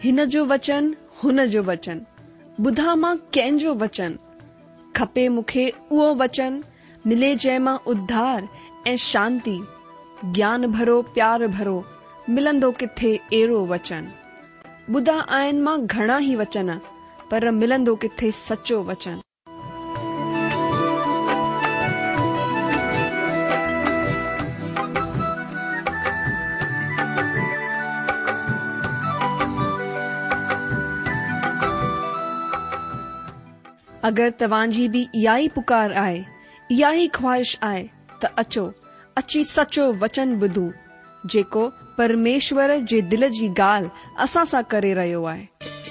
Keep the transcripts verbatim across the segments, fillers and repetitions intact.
हिन जो वचन हुन जो वचन, ॿुधा मां कंहिंजो वचन, खपे मूंखे उहो वचन, मिले जंहिं मां उद्धार ऐं शांती, ज्ञान भरो प्यार भरो, मिलंदो किथे अहिड़ो वचन। ॿुधा आहिनि मां घणा ई वचन, पर मिलंदो किथे सचो वचन। अगरि तव्हांजी बि इहा ई पुकार आहे, इहा ई ख्वाहिश आहे, त अचो अची सचो वचन ॿुधूं, जेको परमेश्वर जे दिल जी ॻाल्हि असां सां करे रहियो आहे।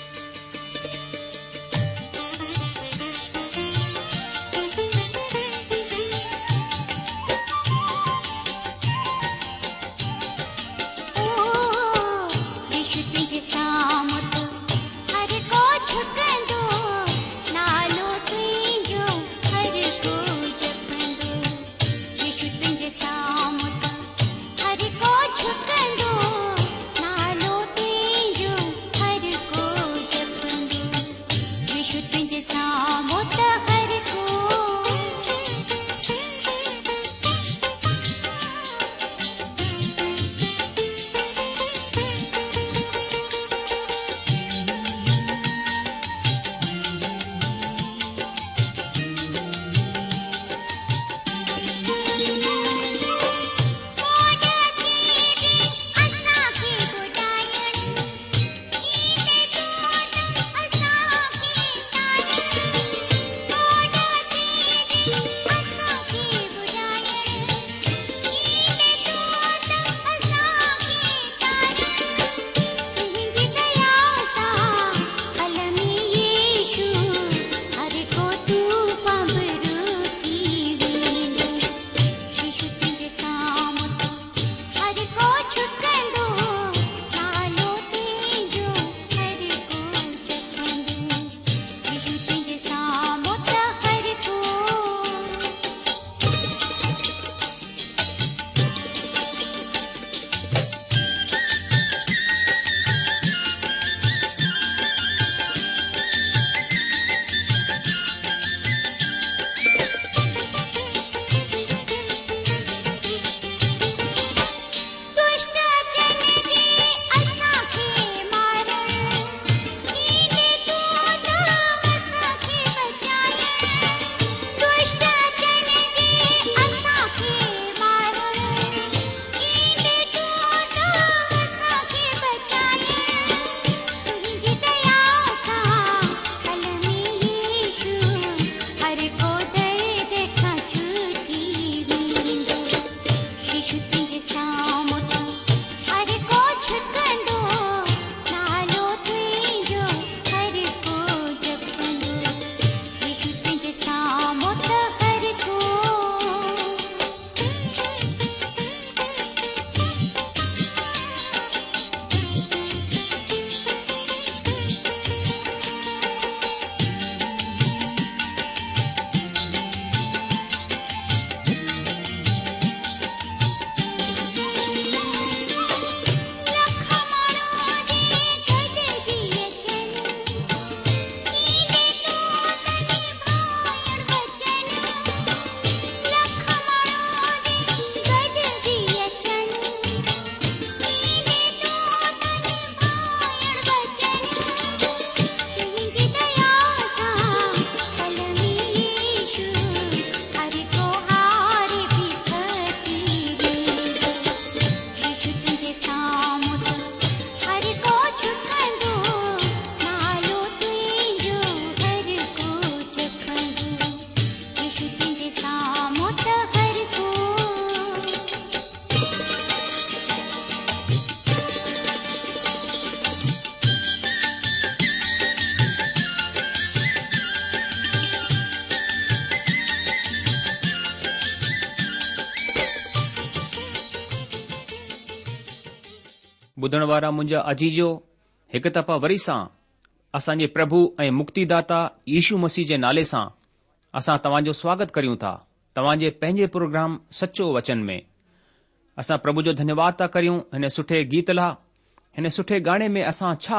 ॿुधण वारा मुंहिंजा अजीजो, हिकु दफ़ा वरी सां असांजे प्रभु ऐं मुक्तिदाता यीशू मसीह जे नाले सां असां तव्हांजो स्वागत करियूं था तव्हांजे पंहिंजे प्रोग्राम सचो वचन में। असां प्रभु जो धन्यवाद था करियूं हिन सुठे गीत लाइ, हिन सुठे गाने में असां छा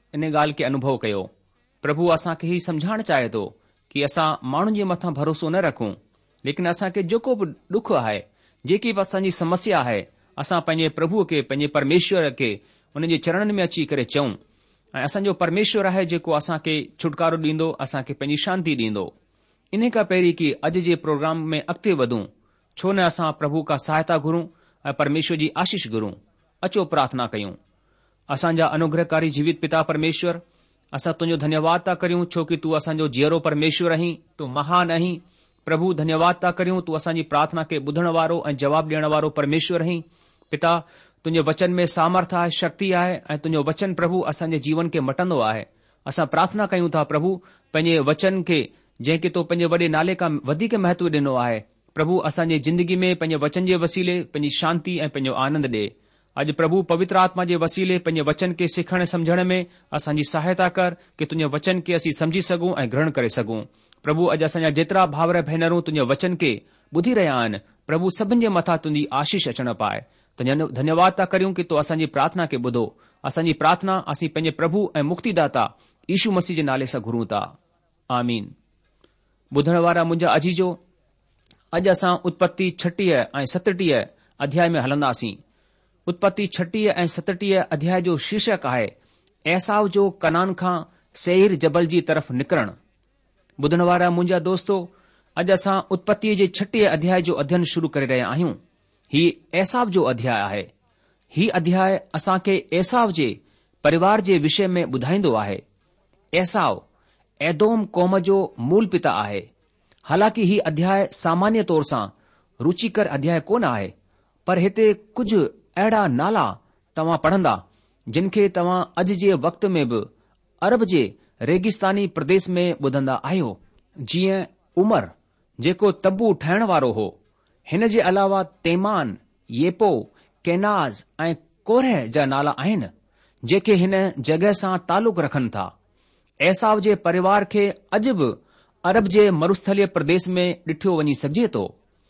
इन ॻाल्हि खे अनुभव कयो। प्रभु असांखे ही सम्झाइण चाहे थो कि असां माण्हुनि जे मथां भरोसो न रखूं, लेकिन असांखे जेको बि ॾुख आहे, जेकी बि असांजी समस्या आहे, असां पंहिंजे प्रभुअ खे, पंहिंजे परमेश्वर खे उन जे चरणनि में अची करे चऊं। ऐं असांजो परमेश्वर आहे जेको असांखे छुटकारो ॾींदो, असांखे पंहिंजी शांती ॾींदो। इन खां पहिरीं कि अॼु जे प्रोग्राम में अॻिते वधूं, छो न असां प्रभु खां सहायता घुरूं ऐं परमेश्वर जी आशीष घुरूं। अचो प्रार्थना कयूं। असांजा अनुग्रहकारी जीवित पिता परमेश्वर, असां तुंहिंजो धन्यवाद था करियूं छो कि तूं असांजो जीअरो परमेश्वर आहीं, तूं महान आहीं। प्रभु धन्यवाद था करियूं, तूं असांजी प्रार्थना खे ॿुधण वारो ऐं जवाब ॾियण वारो परमेश्वर आहीं। पिता, तुंहिंजे वचन में सामर्थ आहे, शक्ति आहे ऐं तुंहिंजो वचन प्रभु असांजे जीवन खे मटंदो आहे। असां प्रार्थना कयूं था प्रभु, पंहिंजे वचन खे जंहिंखे तो पंहिंजे वॾे नाले खां वधीक महत्व ॾिनो आहे, प्रभु असांजे जिंदगी में पंहिंजे वचन जे वसीले पंहिंजी शांती ऐं पंहिंजो आनंद ॾे। अॼु प्रभु पवित्र आत्मा जे वसीले पंहिंजे वचन खे सिखण सम्झण में असांजी सहायता कर कि तुंहिंजे वचन खे असीं समझी सघूं ऐं ग्रहण करे सघूं। प्रभु अॼु असांजा जेतिरा भाउर भेनरूं तुंहिंजे वचन खे ॿुधी रहिया आहिनि, प्रभु सभिनि जे मथां तुंहिंजी आशीष अचण पाए। तुंहिंजो धन्यवाद था करियूं कि तूं असांजी प्रार्थना खे ॿुधो। असांजी प्रार्थना असीं पंहिंजे प्रभु ऐं मुक्तिदाता यीशू मसीह जे नाले सां घुरूं था। आमीन। ॿुधण वारा मुंहिंजा अजीजो, अॼु असां उत्पत्ति छटीह ऐं सतटीह अध्याय में हलंदासीं। उत्पत्ति छटीह ऐं सतटीह अध्याय जो शीर्षक आहे एसाव जो कनान खां सेईर जबल जी तरफ़ निकिरणु। ॿुधण वारा मुंहिंजा दोस्तो, अॼु असां उत्पत्ति जे छटीह अध्याय जो अध्ययन शुरू करे रहिया आहियूं। ही एसाव जो अध्याय आहे। ही अध्याय असांखे एसाव जे परिवार जे विषय में ॿुधाईंदो आहे। एसाव एदोम क़ौम जो मूल पिता आहे। हालांकि ही अध्याय सामान्य तौर सां रुचिकर अध्याय कोन आहे, पर हिते कुझु अहिड़ा नाला तव्हां पढ़ंदा जिन खे तव्हां अॼु जे वक़्त में बि अरब जे रेगिस्तानी प्रदेश में ॿुधंदा आहियो, जीअं उमर जेको तबू ठाहिण वारो हो। हिन जे अलावा तेमान, येपो, केनाज़ ऐं कोरह जा नाला आहिनि जेके हिन जॻह सां तालुक़ रखनि था। एसाव जे परिवार खे अॼु बि अरब जे मरुस्थलीय प्रदेश में ॾिठो वञी सघिजे थो।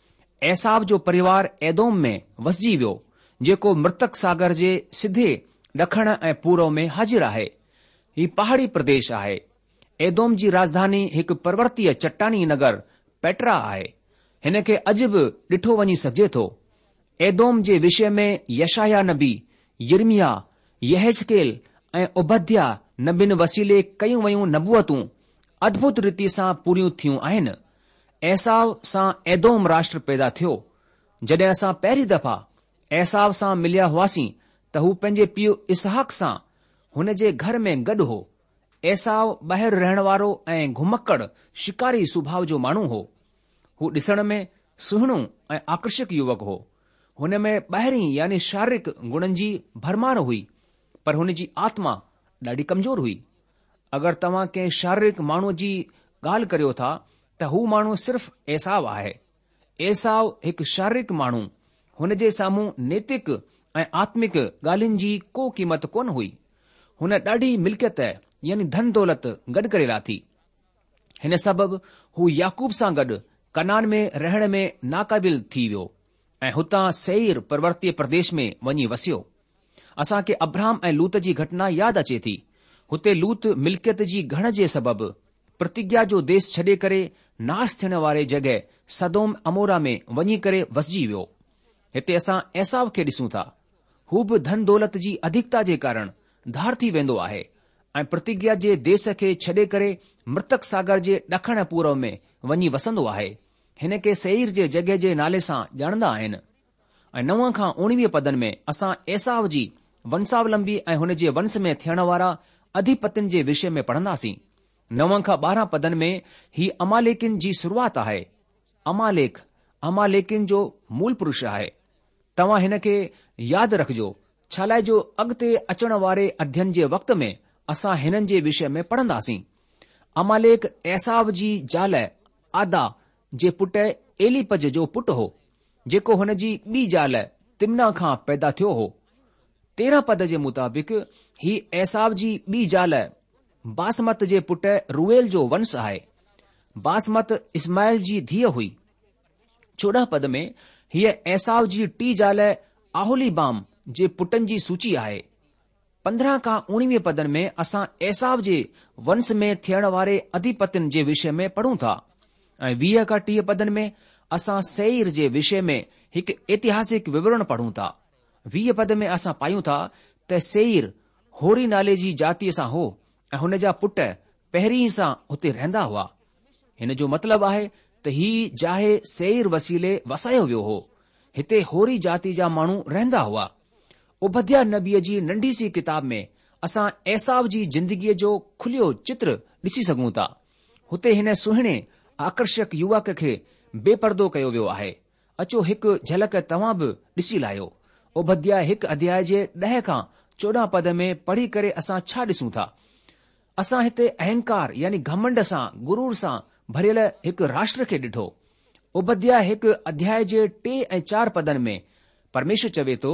एसाव जो परिवार एदोम में वसिजी वियो, जेको मृतक सागर जे सिधे ॾखण ऐं पूरब में हाजिर आहे। ही पहाड़ी प्रदेश आहे। एदोम जी राजधानी हिकु पर्वतीय चट्टानी नगर पेट्रा आहे। हिन खे अॼु बि ॾिठो वञी सघिजे थो। एदोम जे विषय में यशाया नबी, यिर्मिया, यहेज़केल ऐं उबद्या नबिन वसीले कयूं वयूं नबूअतूं अद्भुत रीति सां पूरियूं थियूं आहिनि। एसाव सां एदोम राष्ट्र पैदा थियो। जॾहिं असां पहिरीं दफ़ा एसाव सां मिलिया हुआसीं त हू पंहिंजे पीउ इसहाक सां हुन जे घर में गॾु हो। एसाव ॿाहिरि रहण वारो ऐं घुमक्कड़ शिकारी सुभाउ जो माण्हू हो। हू ॾिसण में सुहिणो ऐं आकर्षक युवक हो। हुन में ॿाहिरीं यानी शारीरिक गुणनि जी भरमार हुई, पर हुन जी आत्मा ॾाढी कमज़ोर हुई। अगरि तव्हां कंहिं शारीरिक माण्हूअ जी ॻाल्हि करियो था त हू माण्हू सिर्फ़ एसाव आहे। एसाव हिकु शारीरिक माण्हू, हुन जे साम्हूं नैतिक ऐं आत्मिक ॻाल्हियुनि जी को क़ीमत कोन हुई। हुन ॾाढी मिल्कियत यानी धन दौलत गॾु करे लाथी। हिन सबबि हू याकूब सां गॾु कनान में रहण में नाक़ाबिल थी वियो ऐं हुतां सेईर पर्वतीय प्रदेश में वञी वसियो। असांखे अब्राहम ऐं लूत जी घटना यादि अचे थी। हुते लूत मिल्कियत जी घण जे सबबि प्रतिज्ञा जो देश छॾे करे नाश थियण वारे जॻह सदोम अमोरा में वञी करे वसिजी वियो। हिते असां एसाव खे ॾिसूं था। हू बि धन दौलत जी अधिकता जे कारण धार थी वेंदो आहे ऐं प्रतिज्ञा जे देश खे छॾे करे मृतक सागर जे ॾखण पूरब में वञी वसंदो आहे। हिन खे सेईर जे जॻह जे नाले सां ॼाणंदा आहिनि। ऐं नव खां उणिवीह पदनि में असां एसाव जी वंशावलंबी ऐं हुन जे वंश में थियण वारा अधिपतियुनि जे विषय में पढ़ंदासीं। नव खां ॿारहं पदनि में ही अमालेकिन जी शुरूआत आहे। अमालेक अमालेकिन जो मूल पुरुष आहे। तव्हां हिन खे यादि रखिजो, छालाए जो अॻिते अचण वारे अध्ययन जे वक़्त में असां हिननि जे विषय में पढ़ंदासीं। अमालेक एसाव जी ज़ाल आदा जे पुटु एलीपज जो पुटु हो, जेको हुन जी ॿी ज़ाल तिमना खां पैदा थियो हो। तेरहं पद जे मुताबिक़ ही एसाव जी ॿी ज़ाल बासमत जे पुटु रूएल जो वंश आहे। बासमत इस्माइल जी धीअ हुई। चोॾहं पद में हीअ एसाव जी टी ज़ाल आहोलीबाम जे पुटनि जी सूची आहे। पंद्रहं खां उणिवीह पदनि में असां एसाव जे वंश में थियण वारे अधिपतियुनि जे विषय में पढ़ूं था ऐं वीह खां टीह पदनि में असां सेईर जे विषय में हिकु ऐतिहासिक विवरण पढ़ूं था। वीह पद में असां पायूं था त सेईर होरी नाले जी जातीअ सां हो ऐं हुन जा पुट पहिरीं सां हुते रहंदा हुआ। हिन जो मतिलबु आहे त ही जाहे सेईर वसीले वसायो वियो हो। हिते होरी जाती जा माण्हू रहंदा हुआ। उबद्या नबीअ जी नंढी सी किताब में असां एसाव जी जिंदगीअ जो खुलियो चित्र ॾिसी सघूं था। हुते हिन सुहिणे आकर्षक युवक खे बेपर्दो कयो वियो आहे। अचो हिकु झलक तव्हां बि ॾिसी लाहियो। उबद्या हिकु अध्याय जे ॾह खां चोॾहं पद में पढ़ी करे असां छा ॾिसूं था। असां हिते अहंकार यानी घमंड सां गुरूर सां भरियल हिकु राष्ट्र खे ॾिठो। उबद्या हिकु अध्याय जे टे ऐं चार पदनि में परमेश्वर चवे थो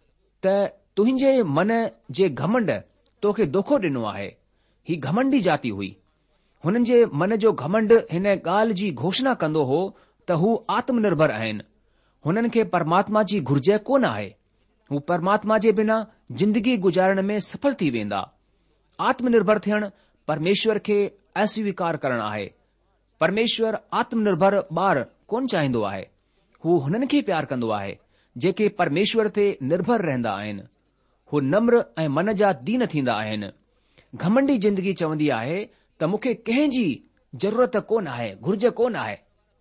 त तुंहिंजे मन जे घमंड तोखे दोखो ॾिनो आहे। ही घमंडी जाती हुई। हुननि जे मन जो घमंड हिन ॻाल्हि जी घोषणा कंदो हो त हू आत्मनिर्भर आहिनि। हुननि खे परमात्मा जी घुर्ज कोन आहे। हू परमात्मा जे बिना जिंदगी गुजारण में सफल थी वेंदा। आत्मनिर्भर थियण परमेश्वर खे अस्वीकार करणु आहे। परमेश्वर आत्मनिर्भर ॿार कोन चाहींदो आहे। हू हुननि खे प्यार कंदो आहे जेके परमेश्वर ते निर्भर रहंदा आहिनि। हू नम्र ऐं मन जा दीन थींदा आहिनि। घमंडी जिंदगी चवंदी आहे त मूंखे कंहिं जी ज़रूरत कोन आहे, घुर्ज कोन आहे,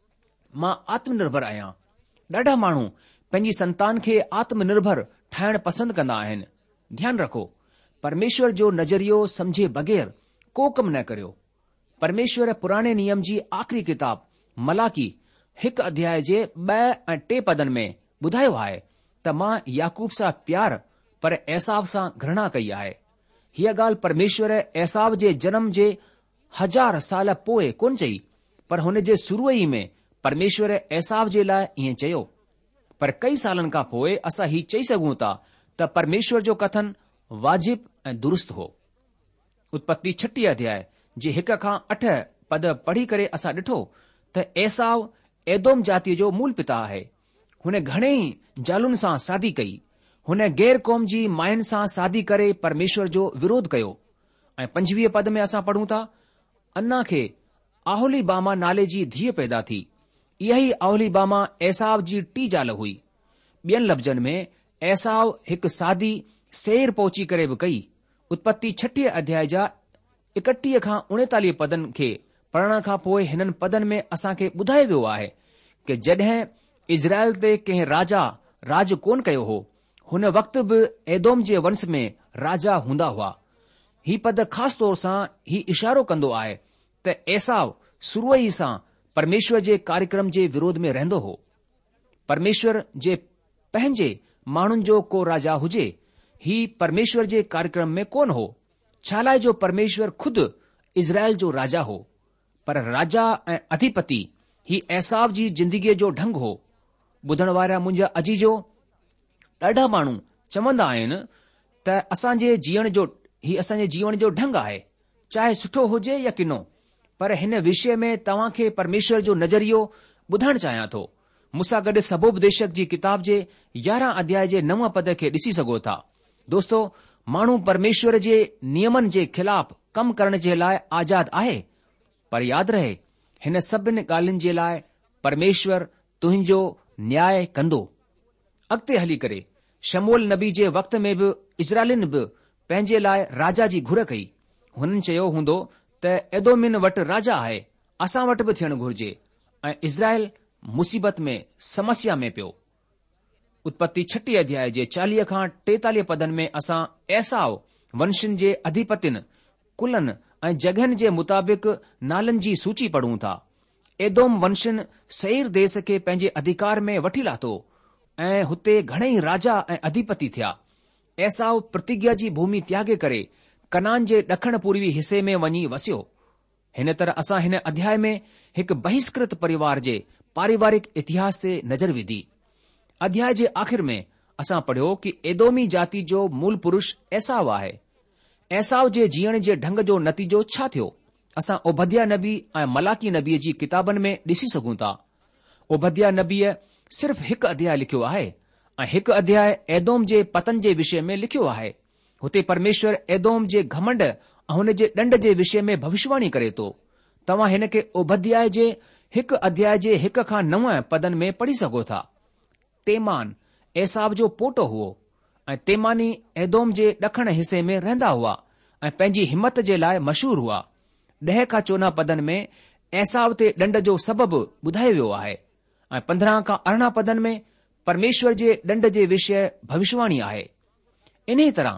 मां आत्मनिर्भर आहियां। ॾाढा माण्हू पंहिंजी संतान खे आत्मनिर्भर ठाहिण पसंदि कंदा आहिनि। ध्यानु रखो, परमेश्वर जो नज़रियो समझे बग़ैर को कमु न करियो। परमेश्वर पुराणे नियम जी आख़िरी किताब मलाकी हिकु अध्याय जे ॿ ऐं टे पदनि में ॿुधायो आहे त मां याकूब सां प्यार पर एसाव सां घृणा कई आहे। हीअ ॻाल्हि परमेश्वर एसाव जे जनम जे हज़ार साल पोइ कोन चई, पर हुन जे शुरूअ ई में परमेश्वर एसाव जे लाइ ईअं चयो। पर कई सालनि खां पोइ असां हीउ चई सघूं था त परमेश्वर जो कथन वाजिब ऐं दुरुस्त हो। उत्पत्ति छटीह अध्याय जे हिक खां अठ पद पढ़ी करे असां ॾिठो त एसाव एदोम जातीअ जो मूल पिता आहे। हुन घणेई जालुनि सां शादी कई। हुन गैर क़ौम जी मायुनि सां शादी करे परमेश्वर जो विरोध कयो। ऐं पंजवीह पद में असां पढ़ूं था, अन्ना खे आहोलीबामा नाले जी धीअ पैदा थी। इहा ई आहोलीबामा एसाव जी टी ज़ाल हुई। ॿियनि लफ़्ज़नि में एसाव हिकु सादी सेर पहुची करे बि कई। उत्पत्ति छटीह अध्याय जा एकटीह खां उणेतालीह पदनि खे पढ़ण खां पोइ हिननि पदनि में असां खे ॿुधायो वियो आहे कि जॾहिं इज़राइल ते कंहिं राजा राज कोन कयो हो, हुन वक़्तु बि एदोम जे वंश में राजा हूंदा हुआ। ही पद ख़ासि तौर सां ही इशारो कंदो आहे त एसाव शुरूअ ई सां परमेश्वर जे कार्यक्रम जे विरोध में रहंदो हो। परमेश्वर जे पंहिंजे माण्हुनि जो को राजा हुजे, ही परमेश्वर जे कार्यक्रम में कोन हो। छा लाइ जो परमेश्वर खुद इज़राइल जो राजा हो, पर राजा ऐं अधिपति ही एसाव जी जिंदगीअ जो ढंग हो। ॿुधण वारा मुंहिंजा अजीजो, ॾाढा माण्हू चवंदा आहिनि त असांजे जीअण जो ही असांजे जीवन जो ढंग आहे, चाहे सुठो हुजे या किनो। पर हिन विषय में तव्हां खे परमेश्वर जो नज़रियो ॿुधाइण चाहियां थो। मूंसां गॾु सबोपदेशक जी किताब जे यारहं अध्याय जे नव पद खे ॾिसी सघो था। दोस्तो, माण्हू परमेश्वर जे नियमनि जे ख़िलाफ़ कमु करण जे लाइ आज़ाद आहे, पर यादि रहे हिन सभिनी ॻाल्हियुनि जे लाइ परमेश्वर तुंहिंजो न्याय कंदो। अॻिते हली करे शमूएल नबी जे वक़्त में बि इज़राइलिन बि पंहिंजे लाइ राजा जी घुर कई। हुननि चयो हूंदो त एदोमिन वटि राजा आहे, असां वटि बि थियणु घुर्जे, ऐं इज़राइल मुसीबत में समस्या में पियो। उत्पत्ति छटीह अध्याय जे चालीह खां टेतालीह पदनि में असां एसाव वंशनि जे अधिपतियुनि, कुलनि ऐं जॻहियुनि जे मुताबिक़ नालनि जी सूची पढ़ूं था। एदोम वंशनि सेईर देश खे पंहिंजे अधिकार में वठी लाथो ऐं हुते घणेई राजा ऐं अधिपति थिया। एसाव प्रतिज्ञा जी भूमि त्यागे करे कनान जे ॾखण पूर्वी हिसे में वञी वसियो। हिन तरह असां हिन अध्याय में हिकु बहिष्कृत परिवार जे पारिवारिक इतिहास ते नज़र विधी। अध्याय जे आख़िर में असां पढ़ियो कि एदोमी जाति जो मूल पुरुष एसाव आहे। एसाव जे जीअण जे ढंग जो नतीजो छा थियो, असां ओबद्या नबी ऐं मलाकी नबीअ जी किताबनि में ॾिसी सघूं था। ओबद्या नबीअ सिर्फ़ हिकु अध्याय लिखियो आहे ऐं हिकु अध्याय एदोम जे पतन जे विषय में लिखियो आहे। हुते परमेश्वर एदोम जे घमंड ऐं हुन जे ॾंड जे विषय में भविष्यवाणी करे थो। तव्हां हिन खे ओबद्याह जे हिकु अध्याय जे हिक खां नव पदनि में पढ़ी सघो था। तेमान एसाव जो पोटो हुओ ऐं तेमानी एदोम जे ॾखण हिसे में रहंदा हुआ ऐं पंहिंजी हिमत जे लाइ मशहूर हुआ। ॾह खां चोॾहं पदनि में एसाव ते ॾंड जो सबबु ॿुधायो वियो आहे ऐं पंद्रहं खां अरिड़हं पदनि में परमेश्वर जे ॾंड जे विषय भविष्यवाणी आहे। इन तरह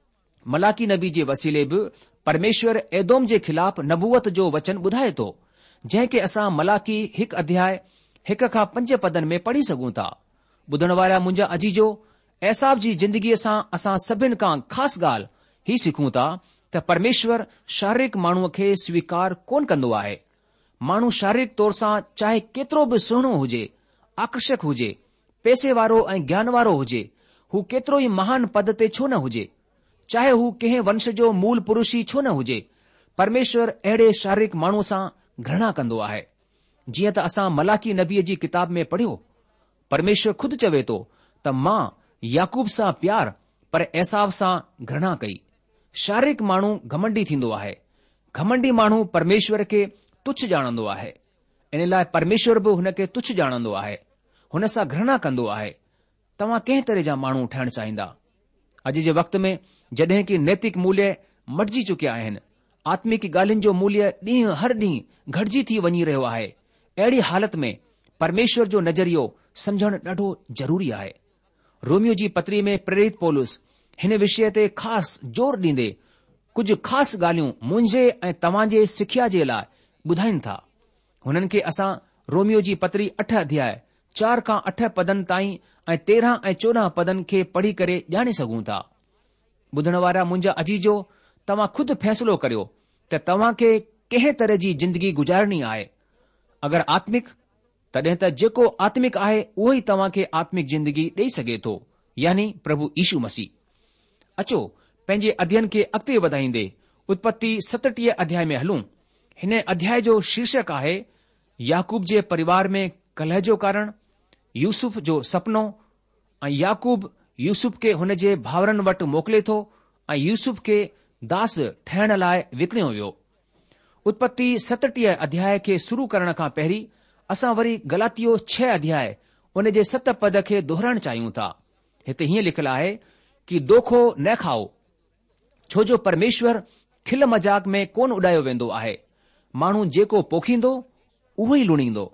मलाकी नबी जे वसीले बि परमेश्वर एदोम जे ख़िलाफ़ नबूवत जो वचन ॿुधाए थो, जंहिं खे असां मलाकी हिकु अध्याय हिक खां पंज पदनि में पढ़ी सघूं था। ॿुधण वारा मुंहिंजा अजीजो, एसाव जी ज़िंदगीअ सां असां सभिनि खां ख़ासि ॻाल्हि ही सिखूं था त परमेश्वर शारीरिक माण्हूअ खे स्वीकार कोन कंदो आहे। माण्हू शारीरिक तौर सां चाहे केतिरो बि सुहिणो हुजे, आकर्षक हुजे, पैसे वारो ऐं ज्ञान वारो हुजे, हू केतिरो ई महान पद ते छो न हुजे, चाहे हू कंहिं वंश जो मूल पुरुष ई छो न हुजे, परमेश्वर अहिड़े शारीरिक माण्हूअ सां घृणा कंदो आहे। जीअं त असां मलाकी नबीअ जी किताब में पढ़ियो, परमेश्वर खुद चवे थो त मां याकूब सां प्यार पर एसाव सां घृणा कई। शारीरिक माण्हू घमंडी थींदो आहे। घमंडी माण्हू परमेश्वर खे तुच्छ ॼाणंदो आहे। इन लाइ परमेश्वर बि हुन खे तुच्छ ॼाणंदो आहे, हुन सां घृणा कंदो आहे। तव्हां कंहिं तरह जा माण्हू ठहण चाहींदा? अॼु जे वक़्त में जॾहिं कि नैतिक मूल्य मटिजी चुकिया आहिनि, आत्मिक ॻाल्हियुनि जो मूल्य ॾींहुं हर ॾींहुं घटिजी थी वञी रहियो आहे, अहिड़ी हालत में परमेश्वर जो नज़रियो समझणु ॾाढो ज़रूरी आहे। रोमियो जी पत्री में प्रेरित पौलुस हिन विषय ते ख़ासि ज़ोर ॾींदे कुझु ख़ासि ॻाल्हियूं मुंहिंजे ऐं तव्हां जे सिख्या जे लाइ ॿुधाइनि था। हुननि खे असां रोमियो जी पत्री अठ अध्याय चार खां अठ पदनि ताईं ऐं तेरहं ऐं चोॾहं पदनि खे पढ़ी करे ॼाणे सघूं था। ॿुधण वारा मुंहिंजा अजीजो, तव्हां खुद फ़ैसिलो करियो त तव्हां खे कंहिं तरह जी जिंदगी गुज़ारणी आहे। अगरि आत्मिक, तॾहिं त जेको आत्मिक आहे उहो ई तव्हां खे आत्मिक जिंदगी ॾेई सघे थो, यानी प्रभु यीशू मसीह। अचो पंहिंजे अध्ययन खे अॻिते वधाईंदे उत्पत्ति सतटीह अध्याय में हलूं। हिन अध्याय जो शीर्षक आहे याकूब जे परिवार में कलह जो कारण, यूसुफ जो सपनो ऐं याकूब यूसुफ खे हुन जे भाउरनि वटि मोकिले थो ऐं यूसुफ खे दास ठहिण लाइ विकिणियो वियो। उत्पत्ति सतटीह अध्याय खे शुरू करण खां पहिरीं असां वरी गलातियो छह अध्याय उन जे सत पद खे दोहराइण चाहियूं था। हिते हीअं लिखियलु आहे कि दोखो न खाओ, छो जो परमेश्वर खिल मजाक में कोन उॾायो वेंदो आहे। माण्हू जेको पोखींदो उहो ई लुणींदो।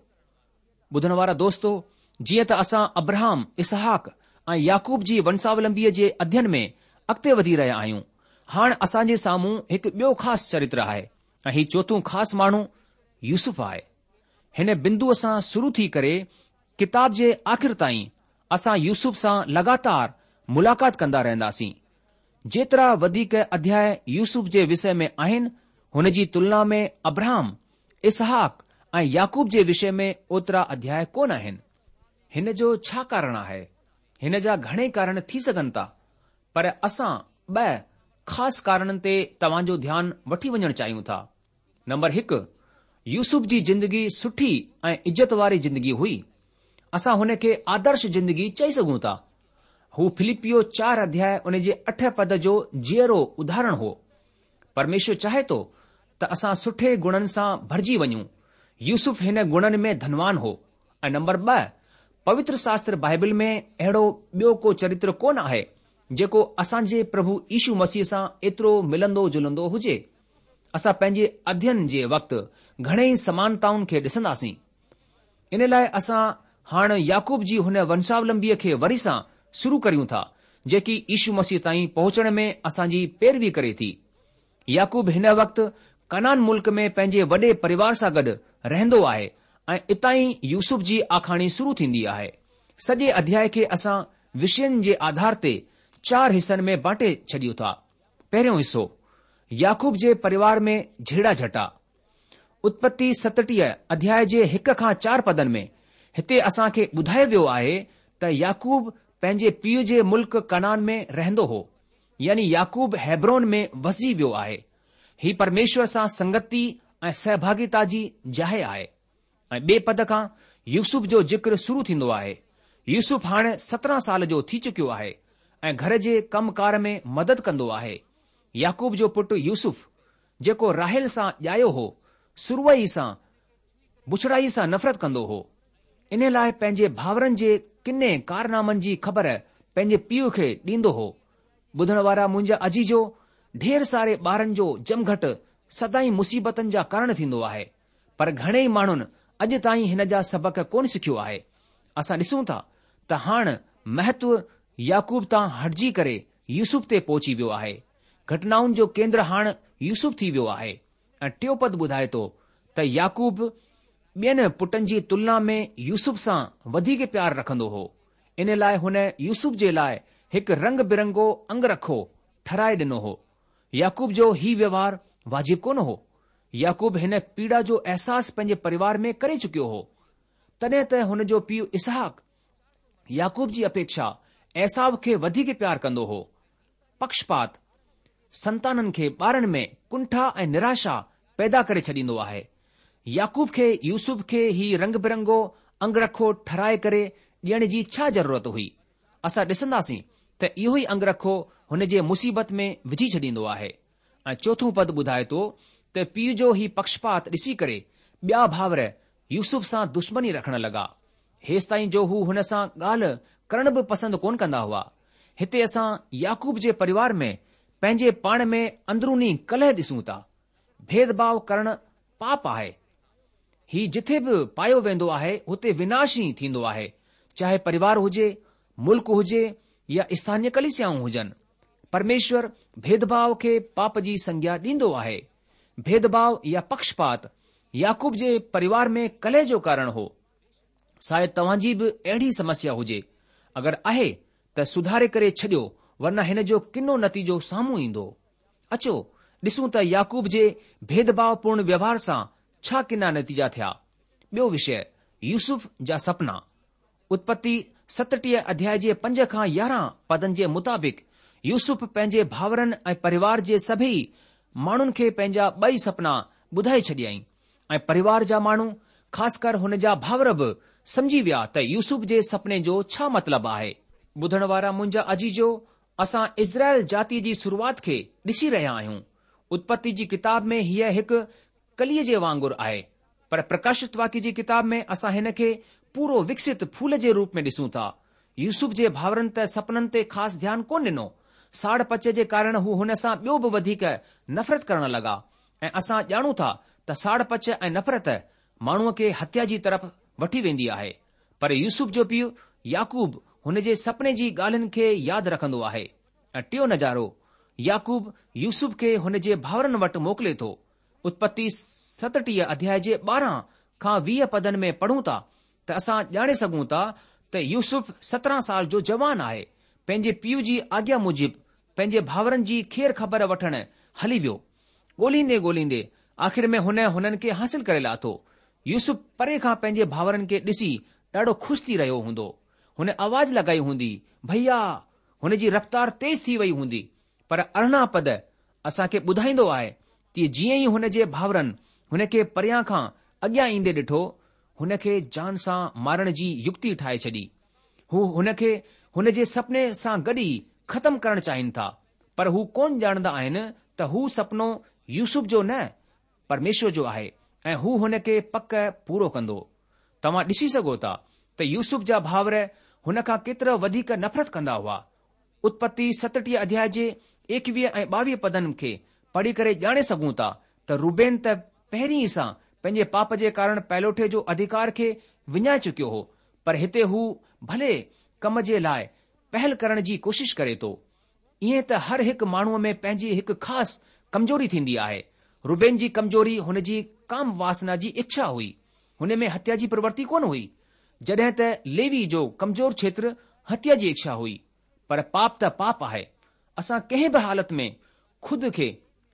ॿुधण वारा दोस्तो, जीअं त असां अब्राहम, इसहाक ऐं याकूब जी वंशावलंबीअ जे अध्ययन में अॻिते वधी रहिया आहियूं, हाणे असां जे साम्हूं हिकु ॿियो ख़ासि चरित्र आहे ऐं ही चोथों ख़ासि माण्हू यूसुफ आहे। हिन बिंदुअ सां शुरू थी करे किताब जे आख़िर ताईं असां यूसुफ सां लगातार मुलाक़ात कंदा रहंदासीं। जेतिरा वधीक अध्याय यूसुफ जे विषय में आहिनि, हुन जी तुलना में अब्राहम, इसहाक ऐं याकूब जे विषय में ओतिरा अध्याय कोन आहिनि। हिन जो छा कारण आहे? हिन जा घणे कारण थी सघनि था, पर असां ॿ ख़ासि कारणनि ते तव्हां जो ध्यानु वठी वञणु चाहियूं था। नंबर हिकु, यूसुफ जी जिंदगी सुठी ऐं इज़त वारी जिंदगी हुई। असां हुन खे आदर्श जिंदगी चई सघूं था। हू फिलिपियो चार अध्याय उन जे अठ पद जो जीअरो उदाहरण हो। परमेश्वर चाहे थो त असां सुठे गुणनि सां भरिजी वञूं। यूसुफ हिन गुणनि में धनवान हो। ऐं नंबर ॿ, पवित्र शास्त्र बाइबल में अहिड़ो ॿियो को चरित्र कोन आहे जेको असां जे प्रभु यीशू मसीह सां एतिरो मिलंदो जुलंदो हुजे। असां पंहिंजे अध्ययन जे वक़्तु घणेई समानताउनि खे ॾिसंदासीं। इन लाइ असां हाणे याकूब जी हुन वंशावलंबीअ खे वरी सां शुरू करियूं था जेकी यीशू मसीह ताईं पहुचण में असांजी पैरवी करे थी। याकूब हिन वक़्तु कनान मुल्क में पंहिंजे वॾे परिवार सां गॾु रहंदो आहे ऐं इतां ई यूसुफ जी आखाणी शुरू थींदी आहे। सॼे अध्याय खे असां विषयनि जे आधार ते चार हिसनि में बांटे छॾियूं था। पहिरियों हिसो, याकूब जे परिवार में झेड़ा झटा। उत्पत्ति सतटीह अध्याय जे हिक खां चार पदनि में हिते असां खे ॿुधायो वियो आहे त याकूब पंहिंजे पीउ जे मुल्क कनान में रहंदो हो, यानी याकूब हेब्रोन में वसिजी वियो आहे। ही परमेश्वर सां संगति ऐं सहभागिता जी जाइ आहे। ऐं ॿिए पद खां यूसुफ जो जिक्र शुरू थींदो आहे। यूसुफ हाणे सत्रहं साल जो थी चुकियो आहे ऐं घर जे कमकार में मदद कंदो आहे। याकूब जो पुटु यूसुफ जेको राहेल सां ॼायो हो, सुरवई सां बुछड़ाई सां नफ़रत कंदो हो। इन लाइ पंहिंजे भाउरनि जे किने कारनामनि जी ख़बर पंहिंजे पीउ खे ॾींदो हो। ॿुधण वारा मुंहिंजा अजीजो, ढेर सारे ॿारनि जो जमघट सदाई मुसीबतनि जा कारण थींदो आहे, पर घणेई माण्हुनि अॼु ताईं हिन जा सबक कोन सिखियो आहे। असां ॾिसूं था त हाणे महत्व याकूब तां हटिजी करे यूसुफ ते पहुची वियो आहे। घटनाउनि जो केंद्र हाणे यूसुफ थी वियो आहे। ऐं टियों पद ॿुधाए थो त याकूब ॿियनि पुटनि जी तुलना में यूसुफ सां वधीक प्यार रखंदो हो। इन लाइ हुन यूसुफ जे लाइ हिकु रंग बिरंगो अंगरखो ठहिराए ॾिनो हो। याकूब जो ही व्यवहार वाजिब कोन हो। याकूब हिन पीड़ा जो अहसासु पंहिंजे परिवार में करे चुकियो हो। तॾहिं त हुन जो पीउ इसहाक याकूब जी अपेक्षा एसाव खे वधीक प्यार कंदो हो। पक्षपात संताननि खे ॿारनि में कुंठा ऐं निराशा पैदा करे छॾींदो आहे। याकूब खे यूसुफ खे ही रंग बिरंगो अंगरखो ठहिराए करे ॾियण जी छा ज़रूरत हुई? असां ॾिसंदासीं त इहो ई अंगरखो हुन जे मुसीबत में विझी छॾींदो आहे। ऐं चोथों पद ॿुधाए थो त पीउ जो ही पक्षपात ॾिसी करे ॿिया भाउर यूसुफ सां दुश्मनी रखण लॻा। हेसि ताईं जो हू हुन सां ॻाल्हि करण बि पसंदि कोन कंदा हुआ। हिते असां याकूब जे परिवार में पंहिंजे पाण में अंदरूनी कलह ॾिसूं था। भेदभाव करणु पाप आहे। ही जिथे बि पायो वेंदो आहे हुते विनाश ई थींदो आहे, चाहे परिवार हुजे, मुल्क हुजे या स्थानीय कलीसियाऊं हुजनि। परमेश्वर भेदभाव खे पाप जी संज्ञा ॾींदो आहे। भेदभाव या पक्षपात याकूब जे परिवार में कलह जो कारण हो। शायद तव्हां जी बि अहिड़ी समस्या हुजे। अगरि आहे त सुधारे करे छॾियो, वरना हिन जो किनो नतीजो साम्हूं ईंदो। अचो ॾिसूं त याकूब जे भेदभावपूर्ण व्यवहार सां छा किना नतीजा थिया। ॿियो विषय, यूसुफ जा सपना। उत्पत्ति सतटीह अध्याय जे पंज खां यारहं पदनि जे मुताबिक़ यूसुफ पंहिंजे भाउरनि ऐं परिवार जे सभई माण्हुनि खे पंहिंजा ॿई सपना ॿुधाए छॾियईं ऐं परिवार जा माण्हू, ख़ासि कर हुन जा भाउर बि समझी विया त यूसुफ जे सपने जो छा मतिलबु आहे। ॿुधण वारा मुंहिंजा अजीजो, असां इज़राइल जातीअ जी शुरूआति खे ॾिसी रहिया आहियूं। उत्पत्ति जी किताब में हीअ हिकु कलीअ जे वांगुरु आहे, पर प्रकाशित वाक्य जी किताब में असां हिन खे पूरो विकसित फूल जे रूप में ॾिसूं था। यूसुफ जे भाउरनि त सपननि ते ख़ासि ध्यानु कोन ॾिनो। साड़ पच जे कारण हू हुन सां ॿियो बि वधीक नफ़रत करण लॻा। ऐं असां ॼाणूं था त साड़ पच ऐं नफ़रत माण्हूअ खे हत्या जी तरफ़ वठी वेंदी आहे। पर यूसुफ जो पीउ याकूब हुन जे सपने जी ॻाल्हियुनि खे यादि रखंदो आहे। ऐं टियों नज़ारो, याकूब यूसुफ खे हुन जे भाउरनि वटि मोकिले थो। उत्पत्ति सतटीह अध्याय जे ॿारहं खां वीह पदनि में पढ़ूं था त असां ॼाणे सघूं था त यूसुफ सत्रहं साल जो जवान आहे। पंहिंजे पीउ जी आज्ञा मूजिबि पंहिंजे भाउरनि जी ख़ैर ख़बर वठण हली वियो। ॻोल्हींदे ॻोल्हींदे आख़िर में हुन हुननि खे हासिल करे लाथो। यूसुफ परे खां पंहिंजे भाउरनि खे ॾिसी ॾाढो ख़ुशि थी रहियो हूंदो। हुन आवाज़ लॻाई हूंदी, भैया। हुन जी रफ़्तार तेज़ थी वई हूंदी। पर अरिड़हं पद असां खे ॿुधाईंदो आहे कि जीअं ई हुन जे भाउरनि हुन खे परियां खां अॻियां ईंदे ॾिठो, हुन खे जान सां मारण जी युक्ति ठाहे छॾी। हू हुन खे हुन जे सपने सां गॾु ई ख़तमु करणु चाहिनि था, पर हू कोन ॼाणंदा आहिनि त हू सपनो यूसुफ जो न, परमेश्वर जो आहे ऐं हू हुन खे पक पूरो कंदो। तव्हां ॾिसी सघो था त यूसुफ जा भाउर हुन खां केतिरा वधीक नफ़रत कंदा हुआ। उत्पत्ति सतटीह अध्याय जे एकवीह ऐं ॿावीह पदनि खे पढ़ी करे ॼाणे सघूं था त रूबेन त पहिरीं सां पंहिंजे पाप जे कारण पैलोठे जो अधिकार खे विञाए चुकियो हो, पर हिते हू भले कम जे लाइ पहल करण जी कोशिश करे थो। ईअं त हर हिकु माण्हूअ में पंहिंजी हिकु ख़ासि कमजोरी थींदी आहे। रूबेन जी कमजोरी हुन जी काम वासना जी इच्छा हुई। हुन में हत्या जी प्रवृत्ति कोन हुई, जॾहिं त लेवी जो कमज़ोर क्षेत्र हत्या जी इच्छा हुई। पर पाप त पाप आहे। असां कंहिं बि हालत में खुद खे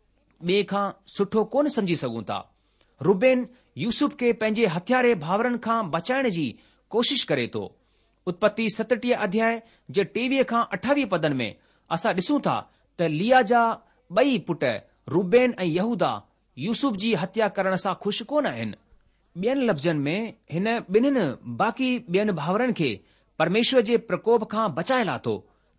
ॿिए खां सुठो कोन समझी सघूं था। रूबेन यूसुफ खे पंहिंजे हथियारे भाउरनि खां बचाइण जी कोशिश करे थो। उत्पत्ति सतटीह अध्याय जे टेवीह खां अठावीह पदनि में असां ॾिसूं था त लिया जा ॿई पुट रूबेन ऐं यहूदा यूसुफ जी हत्या करण सां ख़ुशि कोन आहिनि। ॿियनि लफ़्ज़नि में हिन ॿिन्हिनि बाक़ी ॿियनि भाउरनि खे परमेश्वर जे प्रकोप खां बचाए लाथो।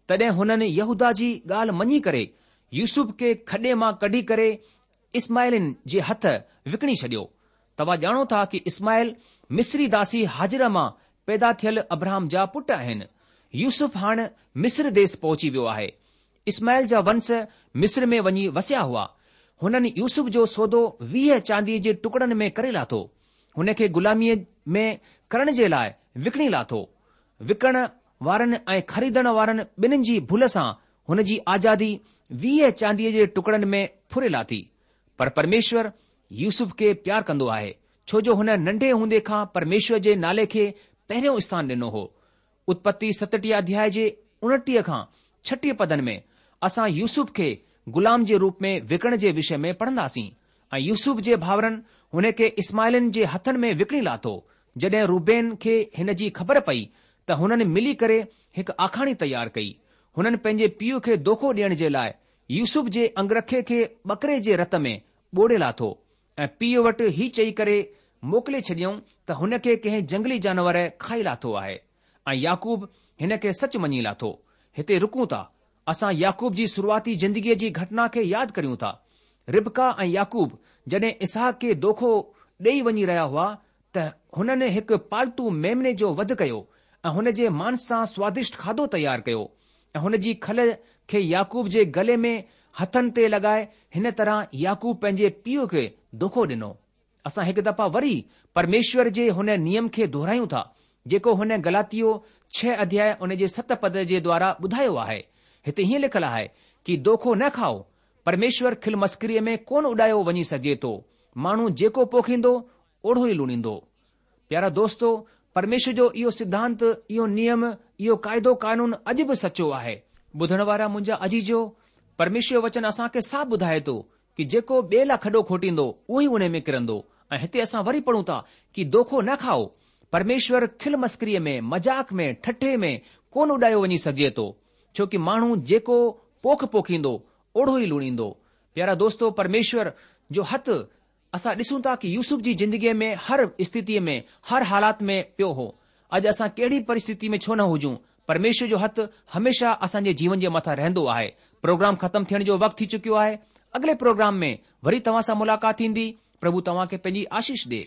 तॾहिं हुननि यहूदा जी ॻाल्हि मञी करे यूसुफ खे खॾे मां कढी करे इस्माइलिन जे हथ विकिणी छडि॒यो। तव्हां ॼाणो था कि इस्माइल मिस्री दासी हाजिरा मां पैदा थियल अब्राहम जा पुट आहिनि। यूसुफ हाणे मिस्र देश पहुची वियो आहे। इस्माइल जा वंश मिस्र में वञी वसिया हुआ। हुननि यूसुफ जो सौदो वीह चांदीअ जे टुकड़नि में करे लाथो। हुन खे गुलामीअ में करण जे लाइ विकिणी लाथो। विकण वारनि ऐं ख़रीदण वारनि ॿिन्हिनि जी भुल सां हुन जी आज़ादी वीह चांदीअ जे टुकड़नि में फुरे लाथी। पर परमेश्वर यूसुफ खे प्यार कंदो आहे, छो जो हुन नंढे हूंदे खां परमेश्वर जे नाले खे पहिरियों स्थान ॾिनो हो। उत्पत्ति सतटीह अध्याय जे उणटीह खां छटीह पदनि में असां यूसुफ खे गुलाम जे रूप में विकण जे विषय में पढ़ंदासीं ऐं यूसुफ जे भाउरनि हुन खे इस्माइलिन जे हथनि में विकिणी लाथो। जॾहिं रूबेन खे हिन जी ख़बर पई त हुननि मिली करे हिकु आखाणी तयार कई। हुननि पंहिंजे पीउ खे दोखो ॾियण जे लाइ यूसुफ जे अंगरखे खे बकरे जे रत में ॿोड़े लाथो ऐं पीउ वटि ही चई करे मोकिले छॾियऊं त हुन खे कंहिं जंगली जानवर खाई लाथो आहे ऐं याकूब हिन खे सच मञी लाथो। हिते रुकूं था। असां याकूब जी शुरूआती जिंदगीअ जी घटना खे यादि करियूं था। रिबका ऐं याकूब जॾहिं इसहाक खे दोखो ॾेई वञी रहिया हुआ त हुननि हिकु पालतू मेमने जो वध कयो ऐं हुन जे मांस सां स्वादिष्ट खाधो तयारु कयो ऐं हुन जी खल खे याकूब जे गले में हथनि ते लॻाए हिन तरह याकूब पंहिंजे पीउ खे दोखो ॾिनो। असां हिकु दफ़ा वरी परमेश्वर जे हुन नियम खे दोहरायूं था जेको हुन गलातियो छह अध्याय उन जे सत पद जे द्वारा ॿुधायो आहे। हिते हीअं लिखियलु आहे कि दोखो न खाओ। परमेश्वर खिल मस्करीअ में कोन उॾायो वञी सघे थो। माण्हू जेको पोखींदो ओढ़ो ई लुणींदो। प्यारा दोस्तो, परमेश्वर जो इहो सिद्धांत, इहो नियम, इहो क़ाइदो कानून अॼु बि सचो आहे। ॿुधण वारा मुंहिंजा अजीजो, परमेश्वर वचन असां खे साफ़ ॿुधाए थो कि जेको ॿिए लाइ खॾो खोटींदो उहो ई उन में किरंदो। ऐं हिते असां वरी पढ़ूं था कि दोखो न खाओ। परमेश्वर खिल मस्करीअ में, मजाक में, ठठे में कोन उॾायो वञी सघे थो, छो कि माण्हू जेको पोख पोखींदो ओढ़ो ई लुणींदो। प्यारा दोस्तो, परमेश्वर जो हथ असां ॾिसूं था कि यूसुफ जी जिंदगीअ में हर स्थितीअ में, हर हालात में पियो हो। अॼु असां कहिड़ी परिस्थिति में छो न हुजूं, परमेश्वर जो हथ हमेशा असांजे जीवन जे मथां रहंदो आहे। प्रोग्राम ख़तम थियण जो वक़्तु थी चुकियो आहे। अॻिले प्रोग्राम में वरी तव्हां सां मुलाक़ात थींदी। प्रभु तव्हां खे पंहिंजी आशीष ॾे।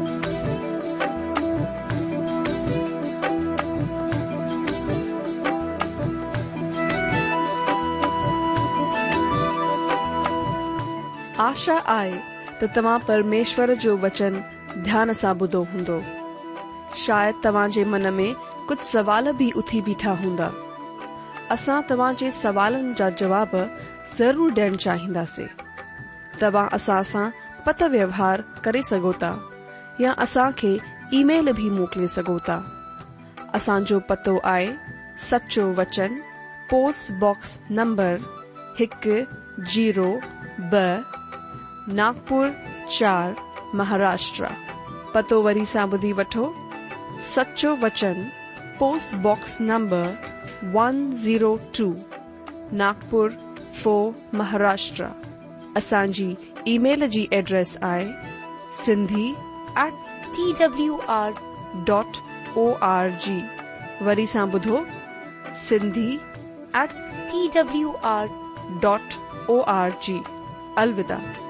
आशा आहे त तव्हां परमेश्वर जो वचन ध्यान सां ॿुधो हूंदो। शायदि तव्हां जे मन में कुझु सवाल बि उथी बीठा हूंदा। असां तव्हां जे सवालनि जा जवाब ज़रूर ॾियणु चाहींदासीं। तव्हां असां सां पत व्यवहार करे सघो था या असां खे ईमेल भी मोकिले सघो था। असांजो पतो आहे सचो वचन, पोस्ट बॉक्स नंबर हिकु जीरो ब, नागपुर चार, महाराष्ट्र। पतो वरी सां ॿुधी वठो। सचो वचन, post box number one zero two, Nagpur four, Maharashtra. असांजी ईमेल जी एड्रेस आहे Sindhi at T W R dot O R G. वरी सां ॿुधो, Sindhi at T W R dot O R G. अलविदा।